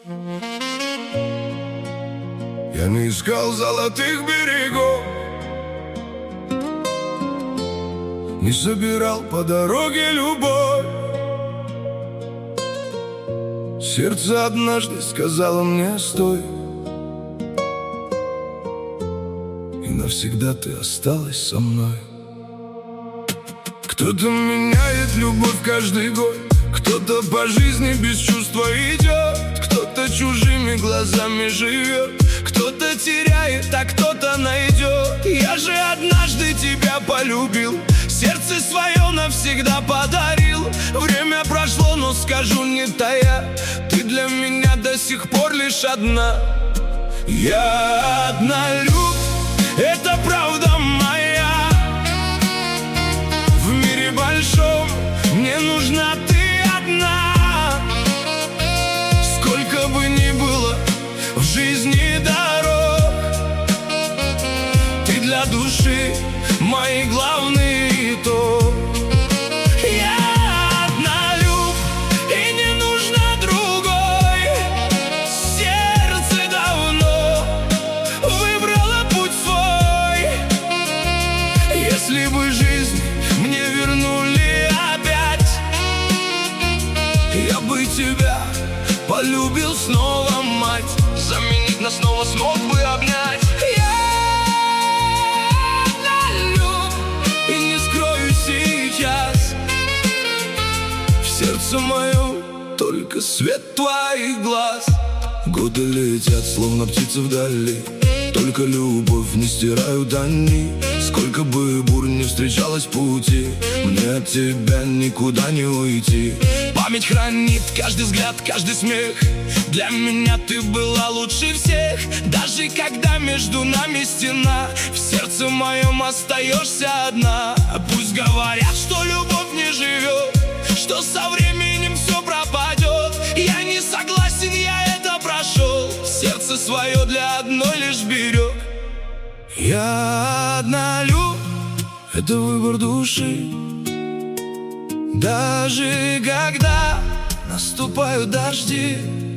Я не искал золотых берегов, не собирал по дороге любовь. Сердце однажды сказало мне: стой. И навсегда ты осталась со мной. Кто-то меняет любовь каждый год, кто-то по жизни без чувства идет, кто-то чужими глазами живет, кто-то теряет, а кто-то найдет. Я же однажды тебя полюбил, сердце свое навсегда подарил. Время прошло, но скажу не тая, ты для меня до сих пор лишь одна. Я однолюб, это правда моя. В мире большом мне нужна ты одна. Сколько бы ни было в жизни дорог, ты для души мой главный итог. Я однолюб, и не нужно другой. Сердце давно выбрало путь свой. Если бы жизнь мне вернули опять, я бы тебя полюбил снова, мать. Заменить нас снова смог бы обнять. В сердце моем только свет твоих глаз. Годы летят, словно птицы вдали, только любовь не стирают они. Сколько бы бур не встречалось пути, мне от тебя никуда не уйти. Память хранит каждый взгляд, каждый смех. Для меня ты была лучше всех. Даже когда между нами стена, в сердце моем остаешься одна. Пусть говорят, что любовь не живет, что со временем все пропадет. Я не согласен, я это прошел. Сердце свое для одной лишь берег. Я однолюб, это выбор души. Даже когда наступают дожди,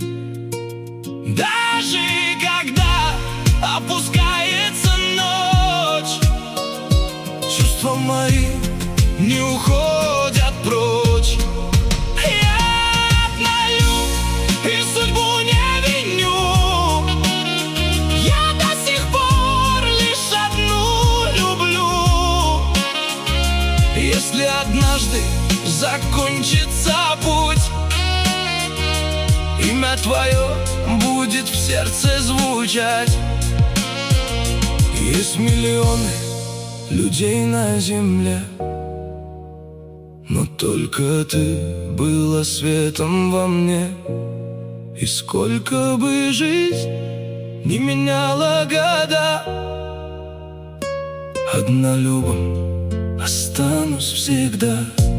даже когда опускается ночь, чувства мои не уходят прочь. Я однолюб и судьбу не виню. Я до сих пор лишь одну люблю. Если однажды закончится путь, имя твое будет в сердце звучать. Есть миллионы людей на земле, но только ты была светом во мне. И сколько бы жизнь не меняла года, однолюбом останусь всегда.